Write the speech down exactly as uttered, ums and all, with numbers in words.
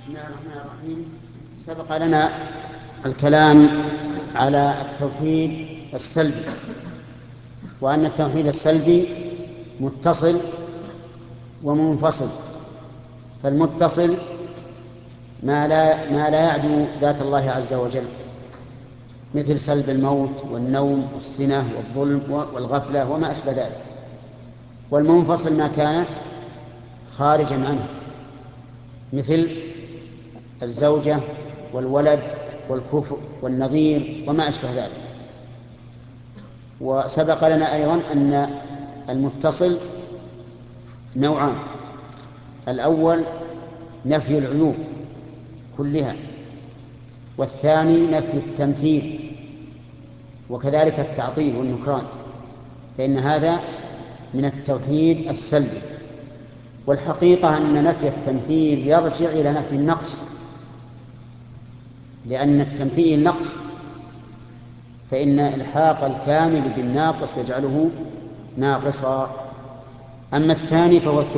بسم الله الرحمن الرحيم. سبق لنا الكلام على التوحيد السلبي، وأن التوحيد السلبي متصل ومنفصل. فالمتصل ما لا, ما لا يعدو ذات الله عز وجل، مثل سلب الموت والنوم والسنة والظلم والغفلة وما أشبه ذلك. والمنفصل ما كان خارجا عنه، مثل الزوجة والولد والكفر والنظير وما أشبه ذلك. وسبق لنا أيضا أن المتصل نوعان: الأول نفي العيوب كلها، والثاني نفي التمثيل، وكذلك التعطيل والنكران، فإن هذا من التوحيد السلبي. والحقيقة أن نفي التمثيل يرجع إلى نفي النقص، لأن التمثيل نقص، فإن إلحاق الكامل بالناقص يجعله ناقصا. أما الثاني فهو